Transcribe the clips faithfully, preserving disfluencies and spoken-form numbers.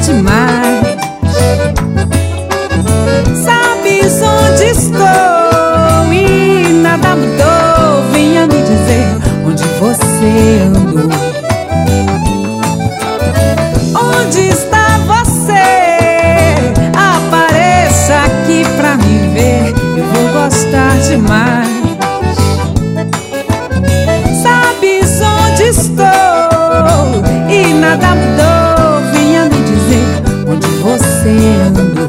demais. Sabes onde estou e nada mudou. Venha me dizer onde você andou. Onde está você? Apareça aqui pra me ver, eu vou gostar demais. Sabes onde estou e nada mudou. Venha me dizer onde você andou.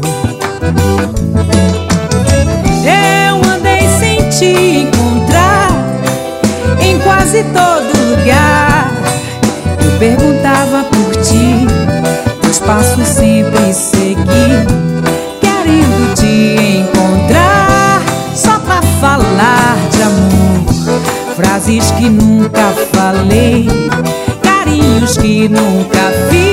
Eu andei sem te encontrar em quase todo lugar. Eu perguntava por ti, teus passos sempre segui, querendo te encontrar só pra falar de amor. Frases que nunca falei, carinhos que nunca fiz.